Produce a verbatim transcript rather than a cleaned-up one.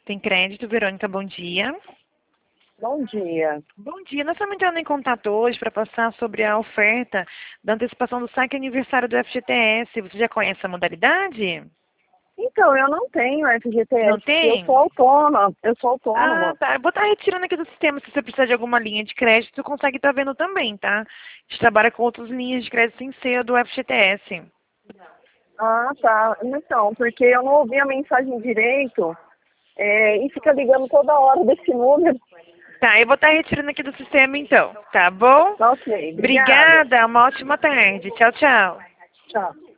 Tem crédito, Verônica, bom dia. Bom dia. Bom dia, nós estamos entrando em contato hoje para passar sobre a oferta da antecipação do saque aniversário do F G T S. Você já conhece a modalidade? Então, eu não tenho F G T S. Não tem? Eu sou autônoma. Eu sou Ah, autônoma. tá. Eu vou estar retirando aqui do sistema. Se você precisar de alguma linha de crédito, você consegue estar vendo também, tá? A gente trabalha com outras linhas de crédito sem ser a do F G T S. Ah, tá. Então, porque eu não ouvi a mensagem direito é, e fica ligando toda hora desse número. Tá, eu vou estar retirando aqui do sistema então, tá bom? Ok, obrigada. Obrigada, uma ótima tarde. Tchau, tchau. Tchau.